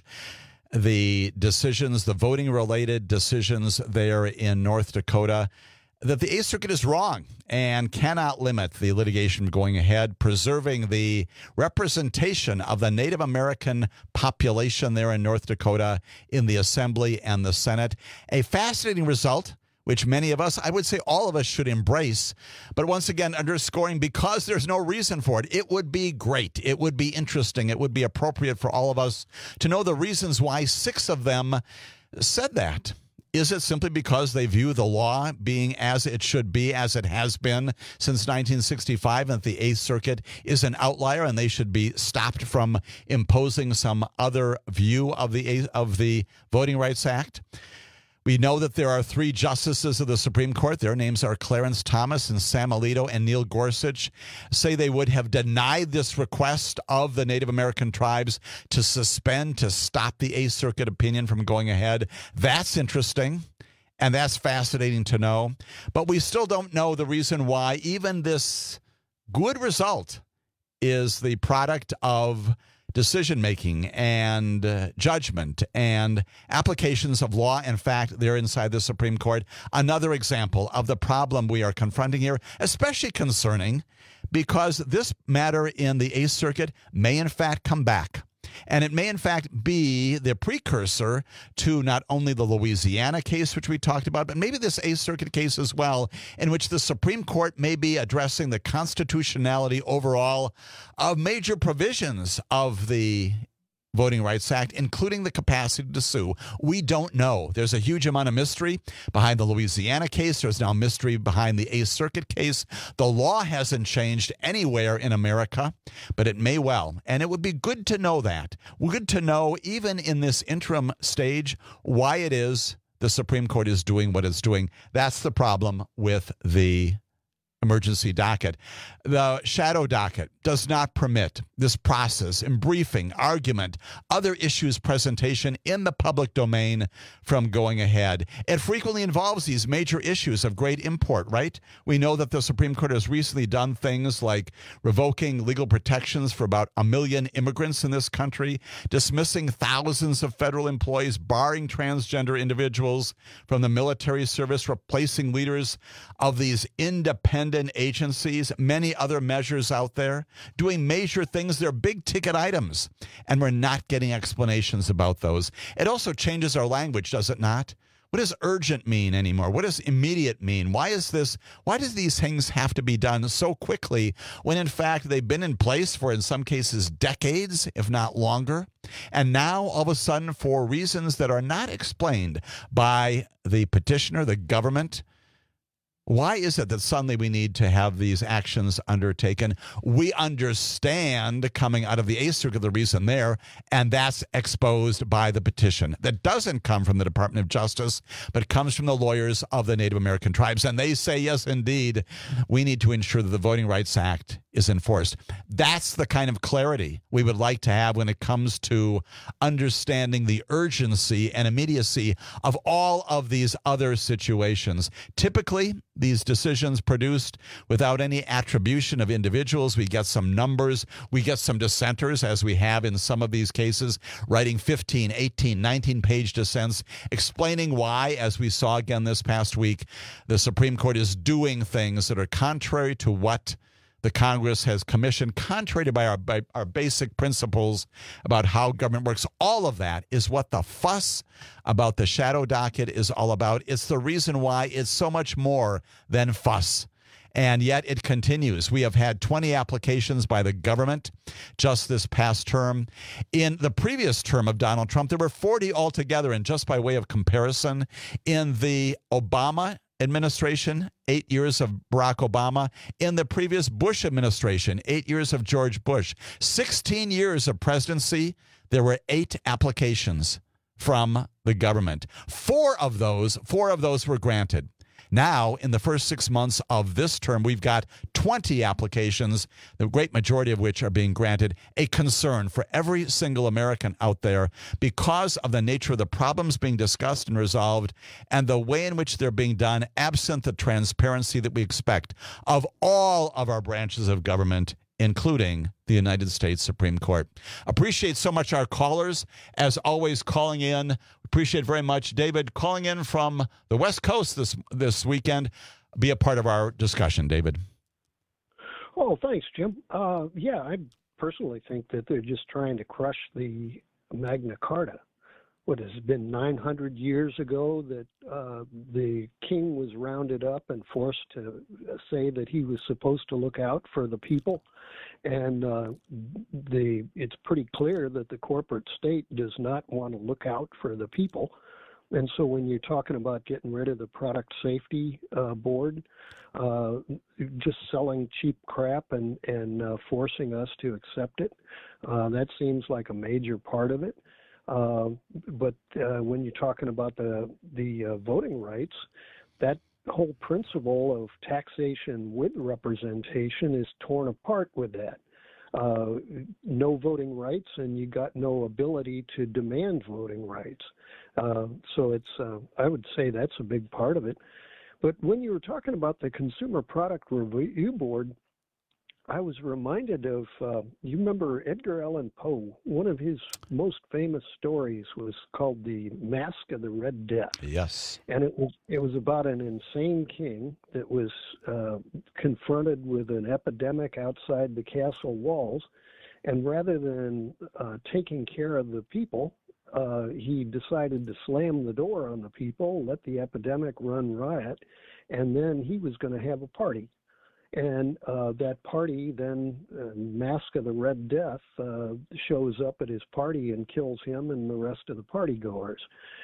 the decisions, the voting-related decisions there in North Dakota, that the Eighth Circuit is wrong and cannot limit the litigation going ahead, preserving the representation of the Native American population there in North Dakota in the Assembly and the Senate. A fascinating result, which many of us, I would say all of us, should embrace. But once again, underscoring, because there's no reason for it, it would be great. It would be interesting. It would be appropriate for all of us to know the reasons why six of them said that. Is it simply because they view the law being as it should be, as it has been since nineteen sixty-five, and that the Eighth Circuit is an outlier and they should be stopped from imposing some other view of the of the Voting Rights Act? We know that there are three justices of the Supreme Court. Their names are Clarence Thomas and Sam Alito and Neil Gorsuch. Say they would have denied this request of the Native American tribes to suspend, to stop the Eighth Circuit opinion from going ahead. That's interesting, and that's fascinating to know. But we still don't know the reason why even this good result is the product of decision-making and uh, judgment and applications of law and fact there inside the Supreme Court. Another example of the problem we are confronting here, especially concerning because this matter in the Eighth Circuit may in fact come back. And it may, in fact, be the precursor to not only the Louisiana case, which we talked about, but maybe this Eighth Circuit case as well, in which the Supreme Court may be addressing the constitutionality overall of major provisions of the Voting Rights Act, including the capacity to sue. We don't know. There's a huge amount of mystery behind the Louisiana case. There's now mystery behind the Eighth Circuit case. The law hasn't changed anywhere in America, but it may well. And it would be good to know that. Good to know, even in this interim stage, why it is the Supreme Court is doing what it's doing. That's the problem with the emergency docket. The shadow docket does not permit this process in briefing, argument, other issues presentation in the public domain from going ahead. It frequently involves these major issues of great import, right? We know that the Supreme Court has recently done things like revoking legal protections for about a million immigrants in this country, dismissing thousands of federal employees, barring transgender individuals from the military service, replacing leaders of these independent agencies, many other measures out there, doing major things. They're big ticket items, and we're not getting explanations about those. It also changes our language, does it not? What does urgent mean anymore? What does immediate mean? Why is this, why does these things have to be done so quickly when in fact they've been in place for, in some cases, decades, if not longer? And now all of a sudden, for reasons that are not explained by the petitioner, the government, why is it that suddenly we need to have these actions undertaken? We understand coming out of the Eighth Circuit the reason there, and that's exposed by the petition. That doesn't come from the Department of Justice, but comes from the lawyers of the Native American tribes. And they say, yes, indeed, we need to ensure that the Voting Rights Act is enforced. That's the kind of clarity we would like to have when it comes to understanding the urgency and immediacy of all of these other situations. Typically, these decisions produced without any attribution of individuals. We get some numbers. We get some dissenters, as we have in some of these cases, writing fifteen, eighteen, nineteen-page dissents, explaining why, as we saw again this past week, the Supreme Court is doing things that are contrary to what the Congress has commissioned, contrary to by our, by our basic principles about how government works. All of that is what the fuss about the shadow docket is all about. It's the reason why it's so much more than fuss. And yet it continues. We have had twenty applications by the government just this past term. In the previous term of Donald Trump, there were forty altogether. And just by way of comparison, in the Obama administration, eight years of Barack Obama. In the previous Bush administration, eight years of George Bush. sixteen years of presidency, there were eight applications from the government. Four of those, four of those were granted. Now, in the first six months of this term, we've got twenty applications, the great majority of which are being granted, a concern for every single American out there because of the nature of the problems being discussed and resolved and the way in which they're being done, absent the transparency that we expect of all of our branches of government, including the United States Supreme Court. Appreciate so much our callers, as always, calling in. Appreciate very much David calling in from the West Coast this this weekend. Be a part of our discussion, David. Oh, thanks, Jim. Uh, yeah, I personally think that they're just trying to crush the Magna Carta. What has been nine hundred years ago that uh, the king was rounded up and forced to say that he was supposed to look out for the people. And uh, the it's pretty clear that the corporate state does not want to look out for the people. And so when you're talking about getting rid of the product safety uh, board, uh, just selling cheap crap and, and uh, forcing us to accept it, uh, that seems like a major part of it. Uh, but uh, when you're talking about the, the uh, voting rights, that whole principle of taxation with representation is torn apart with that. Uh, no voting rights, and you got no ability to demand voting rights. Uh, so it's, uh, I would say that's a big part of it. But when you were talking about the Consumer Product Review Board, I was reminded of, uh, you remember Edgar Allan Poe? One of his most famous stories was called The Mask of the Red Death. Yes. And it was it was about an insane king that was uh, confronted with an epidemic outside the castle walls. And rather than uh, taking care of the people, uh, he decided to slam the door on the people, let the epidemic run riot, and then he was going to have a party. And uh, that party then, uh, Mask of the Red Death, uh, shows up at his party and kills him and the rest of the party goers.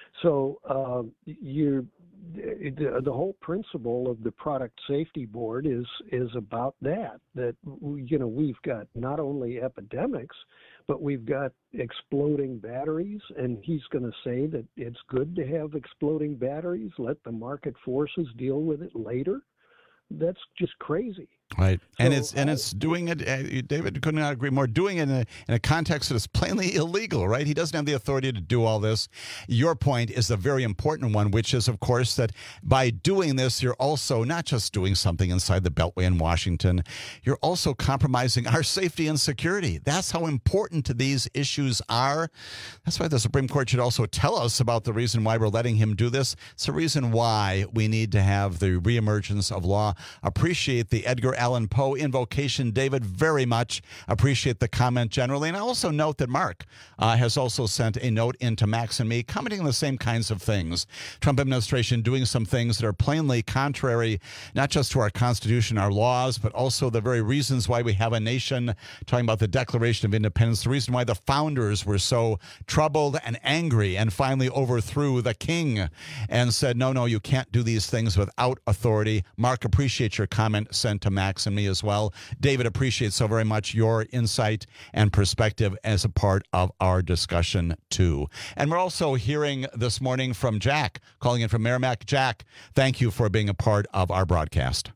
So uh, you, the, the whole principle of the Product Safety Board is is about that. That you know we've got not only epidemics, but we've got exploding batteries, and he's going to say that it's good to have exploding batteries. Let the market forces deal with it later. That's just crazy. Right, and So, it's and it's doing it. Uh, David could not agree more. Doing it in a, in a context that is plainly illegal. Right, he doesn't have the authority to do all this. Your point is a very important one, which is, of course, that by doing this, you're also not just doing something inside the Beltway in Washington. You're also compromising our safety and security. That's how important these issues are. That's why the Supreme Court should also tell us about the reason why we're letting him do this. It's the reason why we need to have the reemergence of law. Appreciate the Edgar Allan Poe invocation, David, very much. Appreciate the comment generally. And I also note that Mark uh, has also sent a note into Max and me commenting on the same kinds of things. Trump administration doing some things that are plainly contrary, not just to our Constitution, our laws, but also the very reasons why we have a nation, talking about the Declaration of Independence, the reason why the founders were so troubled and angry and finally overthrew the king and said, no, no, you can't do these things without authority. Mark, appreciate your comment sent to Max and me as well. David, appreciates so very much your insight and perspective as a part of our discussion too. And we're also hearing this morning from Jack, calling in from Merrimack. Jack, thank you for being a part of our broadcast.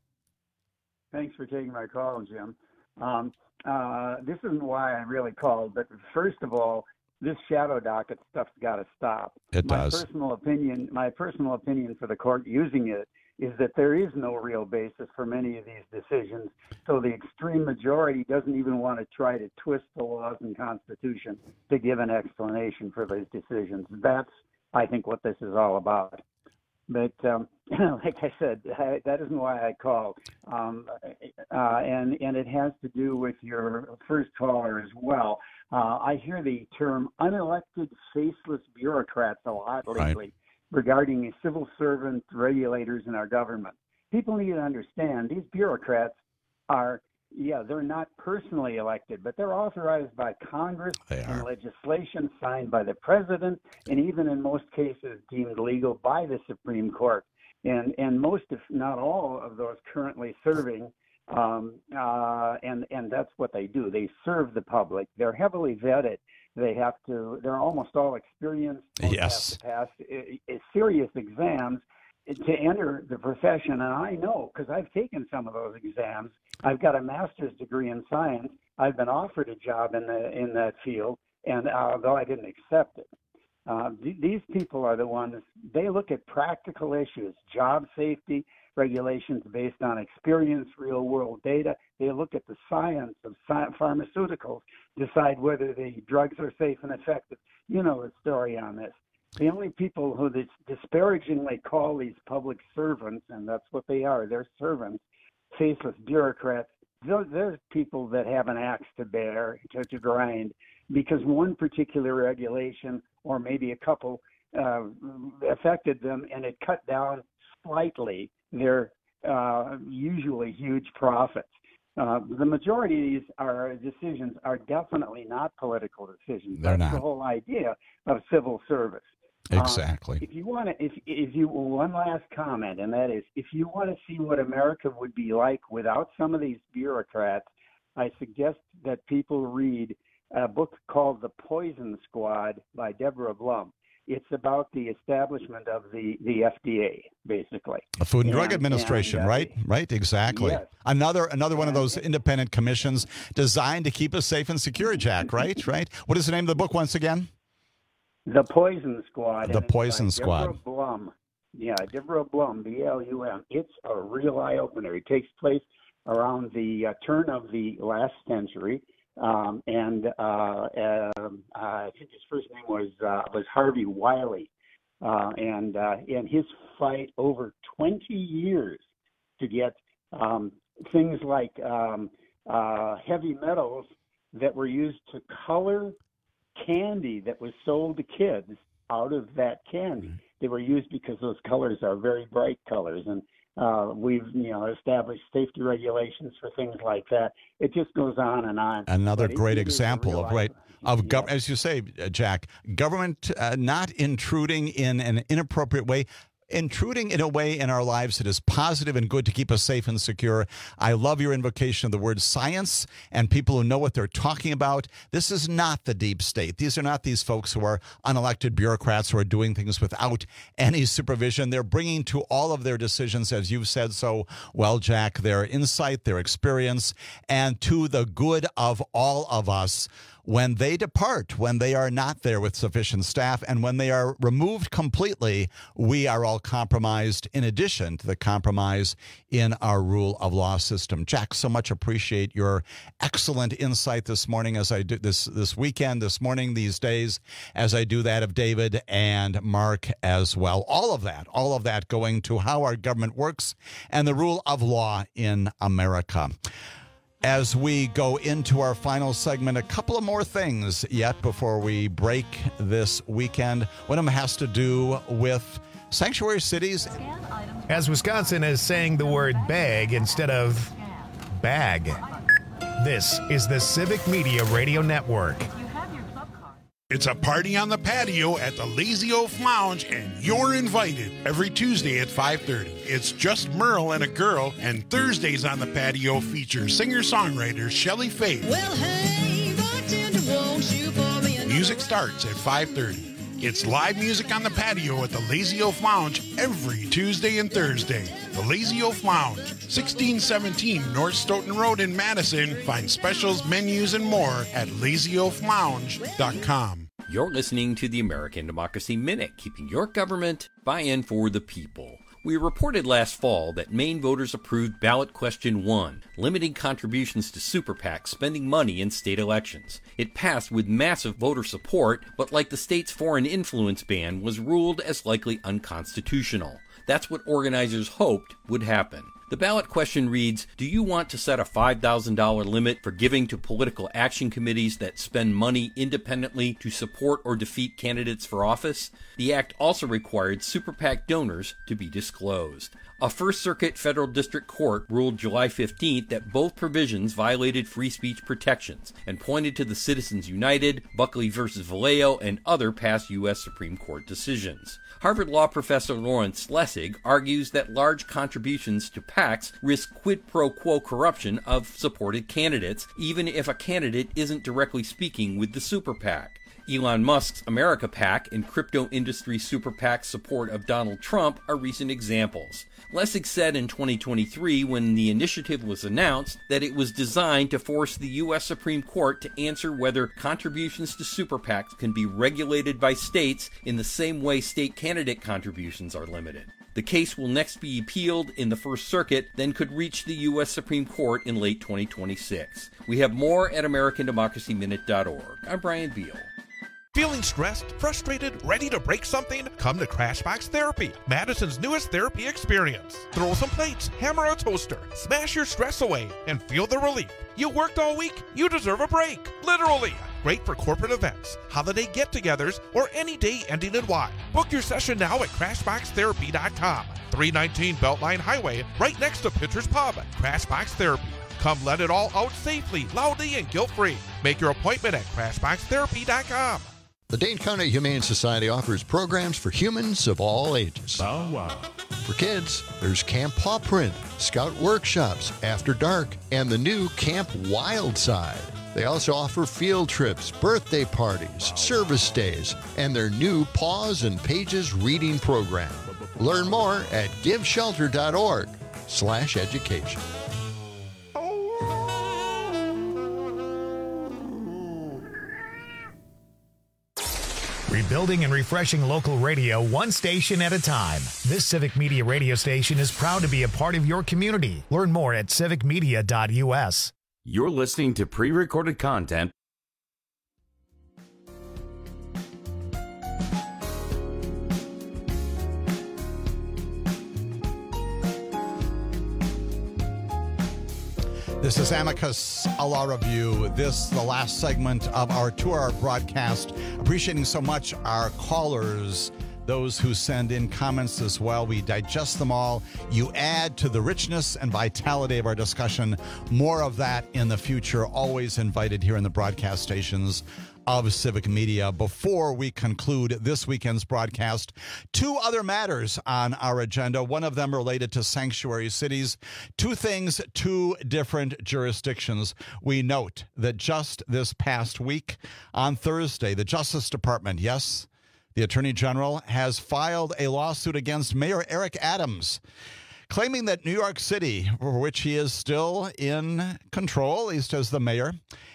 Thanks for taking my call, Jim. Um, uh, this isn't why I really called, but first of all, this shadow docket stuff's got to stop. It my does. Personal opinion, my personal opinion for the court using it is that there is no real basis for many of these decisions. So the extreme majority doesn't even want to try to twist the laws and Constitution to give an explanation for those decisions. That's, I think, what this is all about. But um, like I said, I, that isn't why I called. Um, uh, and, and it has to do with your first caller as well. Uh, I hear the term unelected, faceless bureaucrats a lot lately. Right. Regarding civil servant regulators in our government. People need to understand these bureaucrats are, yeah, they're not personally elected, but they're authorized by Congress and legislation signed by the president, and even in most cases deemed legal by the Supreme Court. And and most, if not all, of those currently serving, um, uh, and and that's what they do. They serve the public. They're heavily vetted. They have to, they're almost all experienced. Yes. Have to pass uh, serious exams to enter the profession. And I know, because I've taken some of those exams. I've got a master's degree in science. I've been offered a job in the in that field, and uh, although I didn't accept it. Uh, th- these people are the ones, they look at practical issues, job safety, regulations based on experience, real-world data. They look at the science of sci- pharmaceuticals, decide whether the drugs are safe and effective. You know the story on this. The only people who dis- disparagingly call these public servants, and that's what they are, they're servants, faceless bureaucrats, they're, they're people that have an axe to bear, to, to grind, because one particular regulation, or maybe a couple, uh, affected them, and it cut down slightly their uh, usually huge profits. Uh, the majority of these are decisions are definitely not political decisions. They're That's not. the whole idea of civil service. Exactly. Um, if you want to, if if you one last comment, and that is, if you want to see what America would be like without some of these bureaucrats, I suggest that people read a book called The Poison Squad by Deborah Blum. It's about the establishment of the, the F D A, basically. The Food and, and Drug Administration, and, uh, right? Right, exactly. Yes. Another another one of those independent commissions designed to keep us safe and secure, Jack, right? Right? What is the name of the book once again? The Poison Squad. The Poison Squad. Deborah Blum. Yeah, Deborah Blum, B L U M. It's a real eye-opener. It takes place around the uh, turn of the last century. Um, and uh, uh, I think his first name was uh, was Harvey Wiley, uh, and uh, and his fight over twenty years to get um, things like um, uh, heavy metals that were used to color candy that was sold to kids out of that candy. They were used because those colors are very bright colors, and Uh, we've, you know, established safety regulations for things like that. It just goes on and on. Another but great it, it example of right of gov- as you say, Jack, government uh, not intruding in an inappropriate way. Intruding in a way in our lives that is positive and good to keep us safe and secure. I love your invocation of the word science and people who know what they're talking about. This is not the deep state. These are not these folks who are unelected bureaucrats who are doing things without any supervision. They're bringing to all of their decisions, as you've said so well, Jack, their insight, their experience, and to the good of all of us. When they depart, when they are not there with sufficient staff, and when they are removed completely, we are all compromised in addition to the compromise in our rule of law system. Jack, so much appreciate your excellent insight this morning as I do this this weekend, this morning, these days, as I do that of David and Mark as well. All of that, all of that going to how our government works and the rule of law in America. As we go into our final segment, a couple of more things yet before we break this weekend. One of them has to do with sanctuary cities. As Wisconsin is saying the word bag instead of bag. This is the Civic Media Radio Network. It's a party on the patio at the Lazy Oaf Lounge, and you're invited every Tuesday at five thirty. It's just Merle and a girl, and Thursdays on the patio feature singer-songwriter Shelley Faith. Well, hey, bartender, won't you pour me a music starts at five thirty. It's live music on the patio at the Lazy Oaf Lounge every Tuesday and Thursday. The Lazy Oaf Lounge, sixteen seventeen North Stoughton Road in Madison. Find specials, menus, and more at lazy oaf lounge dot com. You're listening to the American Democracy Minute, keeping your government by and for the people. We reported last fall that Maine voters approved ballot question one, limiting contributions to super PACs spending money in state elections. It passed with massive voter support, but like the state's foreign influence ban, was ruled as likely unconstitutional. That's what organizers hoped would happen. The ballot question reads, do you want to set a five thousand dollars limit for giving to political action committees that spend money independently to support or defeat candidates for office? The act also required super PAC donors to be disclosed. A First Circuit Federal District Court ruled July fifteenth that both provisions violated free speech protections and pointed to the Citizens United, Buckley versus Vallejo, and other past U S Supreme Court decisions. Harvard Law professor Lawrence Lessig argues that large contributions to PACs risk quid pro quo corruption of supported candidates, even if a candidate isn't directly speaking with the super PAC. Elon Musk's America PAC and crypto industry super PAC's support of Donald Trump are recent examples. Lessig said in twenty twenty-three, when the initiative was announced, that it was designed to force the U S Supreme Court to answer whether contributions to super PACs can be regulated by states in the same way state candidate contributions are limited. The case will next be appealed in the First Circuit, then could reach the U S Supreme Court in late twenty twenty-six. We have more at American Democracy Minute dot org. I'm Brian Beal. Feeling stressed, frustrated, ready to break something? Come to Crashbox Therapy, Madison's newest therapy experience. Throw some plates, hammer a toaster, smash your stress away, and feel the relief. You worked all week, you deserve a break. Literally. Great for corporate events, holiday get-togethers, or any day ending in Y. Book your session now at Crashbox Therapy dot com. three nineteen Beltline Highway, right next to Pitcher's Pub. Crashbox Therapy. Come let it all out safely, loudly, and guilt-free. Make your appointment at Crashbox Therapy dot com. The Dane County Humane Society offers programs for humans of all ages. Oh, wow. For kids, there's Camp Paw Print, Scout Workshops, After Dark, and the new Camp Wild Side. They also offer field trips, birthday parties, service days, and their new Paws and Pages reading program. Learn more at give shelter dot org slash education. Rebuilding and refreshing local radio one station at a time. This Civic Media radio station is proud to be a part of your community. Learn more at civic media dot u s. You're listening to pre-recorded content. This is Amicus, a law review. This, the last segment of our two-hour broadcast. Appreciating so much our callers, those who send in comments as well. We digest them all. You add to the richness and vitality of our discussion. More of that in the future. Always invited here in the broadcast stations of Civic Media. Before we conclude this weekend's broadcast, two other matters on our agenda. One of them related to sanctuary cities. Two things, two different jurisdictions. We note that just this past week, on Thursday, the Justice Department, yes, the Attorney General, has filed a lawsuit against Mayor Eric Adams, claiming that New York City, for which he is still in control, at least as the mayor,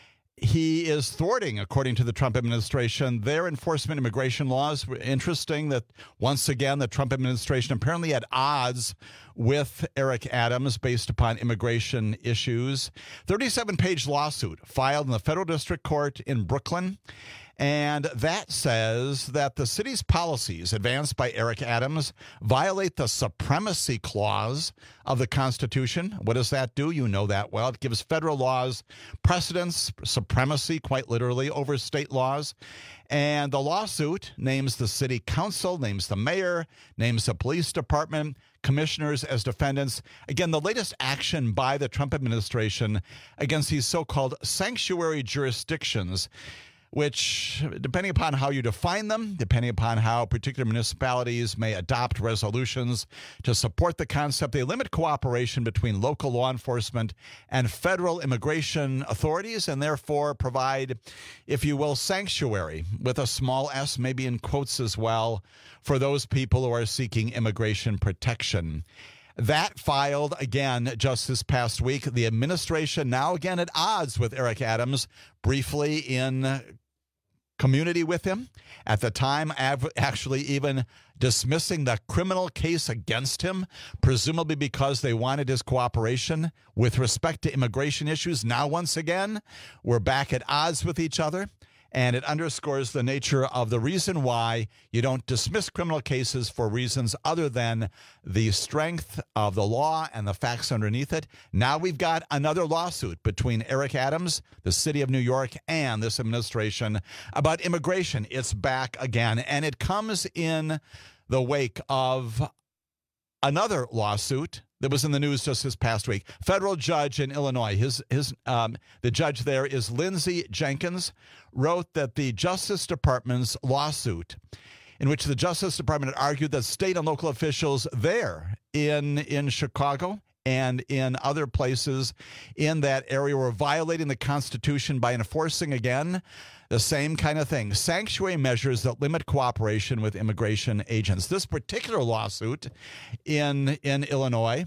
he is thwarting, according to the Trump administration, their enforcement immigration laws. Interesting that, once again, the Trump administration apparently at odds with Eric Adams based upon immigration issues. thirty-seven page lawsuit filed in the federal district court in Brooklyn. And that says that the city's policies advanced by Eric Adams violate the supremacy clause of the Constitution. What does that do? You know that well. It gives federal laws precedence, supremacy, quite literally, over state laws. And the lawsuit names the city council, names the mayor, names the police department, commissioners as defendants. Again, the latest action by the Trump administration against these so-called sanctuary jurisdictions, which, depending upon how you define them, depending upon how particular municipalities may adopt resolutions to support the concept, they limit cooperation between local law enforcement and federal immigration authorities, and therefore provide, if you will, sanctuary, with a small s, maybe in quotes as well, for those people who are seeking immigration protection. That filed again just this past week. The administration now again at odds with Eric Adams, briefly in community with him, at the time av- actually even dismissing the criminal case against him, presumably because they wanted his cooperation with respect to immigration issues. Now, once again, we're back at odds with each other. And it underscores the nature of the reason why you don't dismiss criminal cases for reasons other than the strength of the law and the facts underneath it. Now we've got another lawsuit between Eric Adams, the city of New York, and this administration about immigration. It's back again, and it comes in the wake of another lawsuit that was in the news just this past week. Federal judge in Illinois, his his um, the judge there is Lindsey Jenkins, wrote that the Justice Department's lawsuit, in which the Justice Department had argued that state and local officials there in in Chicago and in other places in that area were violating the Constitution by enforcing, again, the same kind of thing, sanctuary measures that limit cooperation with immigration agents. This particular lawsuit in, in Illinois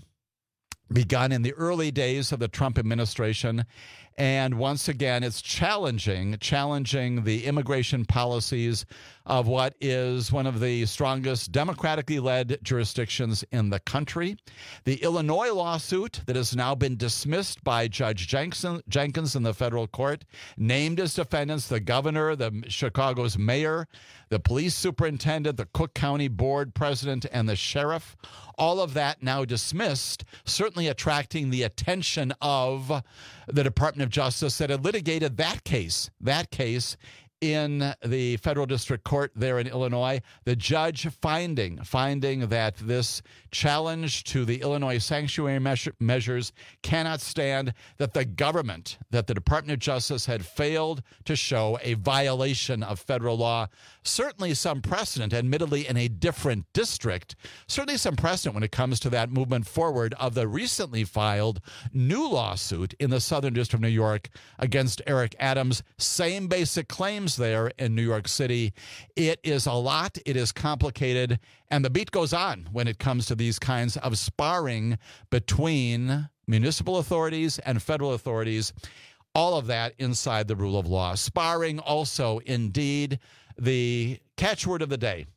begun in the early days of the Trump administration. And once again, it's challenging, challenging the immigration policies of what is one of the strongest democratically led jurisdictions in the country. The Illinois lawsuit that has now been dismissed by Judge Jenkins in the federal court named as defendants the governor, the Chicago's mayor, the police superintendent, the Cook County board president, and the sheriff. All of that now dismissed, certainly attracting the attention of the Department of Justice that had litigated that case, that case in the federal district court there in Illinois. The judge finding, finding that this challenge to the Illinois sanctuary measure, measures cannot stand, that the government, that the Department of Justice had failed to show a violation of federal law. Certainly some precedent, admittedly in a different district, certainly some precedent when it comes to that movement forward of the recently filed new lawsuit in the Southern District of New York against Eric Adams. Same basic claims there in New York City. It is a lot. It is complicated. And the beat goes on when it comes to these kinds of sparring between municipal authorities and federal authorities. All of that inside the rule of law. Sparring also, indeed, the catchword of the day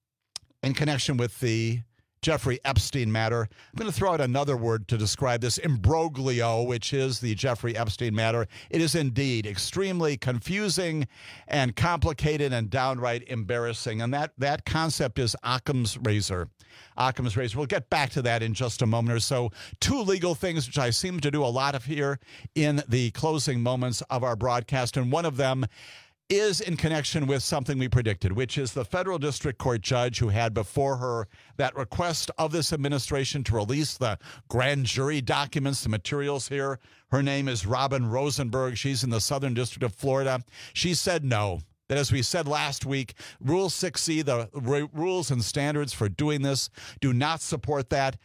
in connection with the Jeffrey Epstein matter. I'm going to throw out another word to describe this imbroglio, which is the Jeffrey Epstein matter. It is indeed extremely confusing and complicated and downright embarrassing. And that, that concept is Occam's razor. Occam's razor. We'll get back to that in just a moment or so. Two legal things, which I seem to do a lot of here in the closing moments of our broadcast. And one of them is in connection with something we predicted, which is the federal district court judge who had before her that request of this administration to release the grand jury documents, the materials here. Her name is Robin Rosenberg. She's in the Southern District of Florida. She said no. That, as we said last week, Rule six C, the r- rules and standards for doing this, do not support that.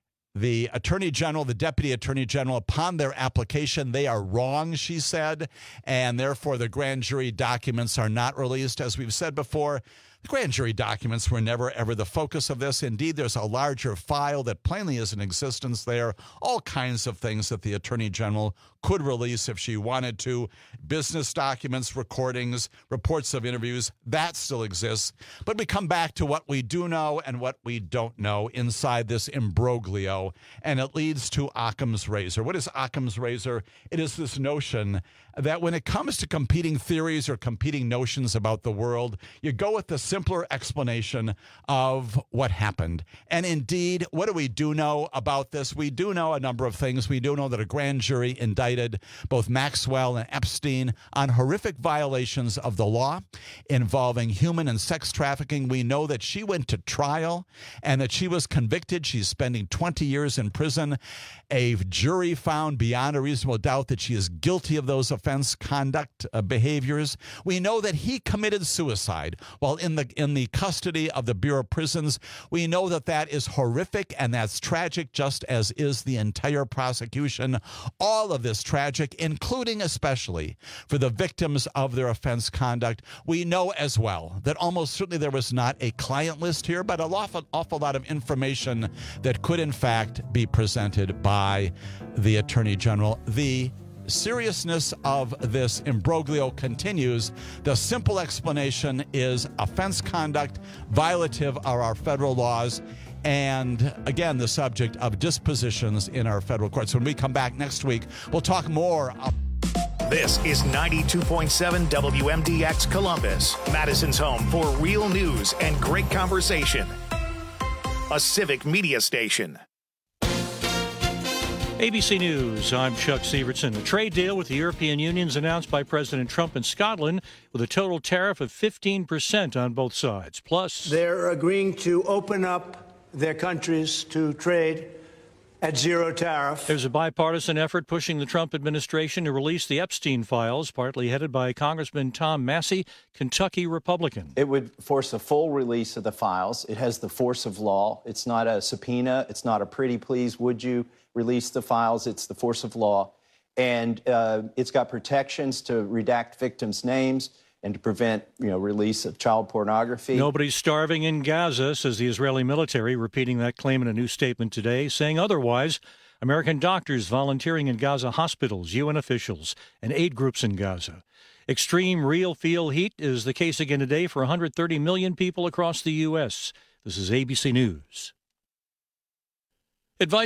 The Attorney General, the Deputy Attorney General, upon their application, they are wrong, she said, and therefore the grand jury documents are not released. As we've said before, the grand jury documents were never, ever the focus of this. Indeed, there's a larger file that plainly is in existence there, all kinds of things that the Attorney General could release if she wanted to. Business documents, recordings, reports of interviews, that still exists. But we come back to what we do know and what we don't know inside this imbroglio, and it leads to Occam's razor. What is Occam's razor? It is this notion that when it comes to competing theories or competing notions about the world, you go with the simpler explanation of what happened. And indeed, what do we do know about this? We do know a number of things. We do know that a grand jury indicted both Maxwell and Epstein on horrific violations of the law involving human and sex trafficking. We know that she went to trial and that she was convicted. She's spending twenty years in prison. A jury found beyond a reasonable doubt that she is guilty of those offense conduct uh, behaviors. We know that he committed suicide while in the in the custody of the Bureau of Prisons. We know that that is horrific and that's tragic, just as is the entire prosecution. All of this tragic, including especially for the victims of their offense conduct. We know as well that almost certainly there was not a client list here, but an awful, awful lot of information that could in fact be presented by the Attorney General. The seriousness of this imbroglio continues. The simple explanation is offense conduct violative of our federal laws, and again, the subject of dispositions in our federal courts. When we come back next week, we'll talk more about. This is ninety-two point seven W M D X Columbus, Madison's home for real news and great conversation. A civic media station. A B C News, I'm Chuck Severson. A trade deal with the European Union is announced by President Trump in Scotland with a total tariff of fifteen percent on both sides. Plus, they're agreeing to open up their countries to trade at zero tariff. There's a bipartisan effort pushing the Trump administration to release the Epstein files, partly headed by Congressman Tom Massey, Kentucky Republican. It would force a full release of the files. It has the force of law. It's not a subpoena. It's not a pretty please, would you release the files? It's the force of law. And uh, it's got protections to redact victims' names and to prevent, you know, release of child pornography. Nobody's starving in Gaza, says the Israeli military, repeating that claim in a new statement today, saying otherwise. American doctors volunteering in Gaza hospitals, U N officials, and aid groups in Gaza. Extreme real feel heat is the case again today for one hundred thirty million people across the U S. This is A B C News. Advice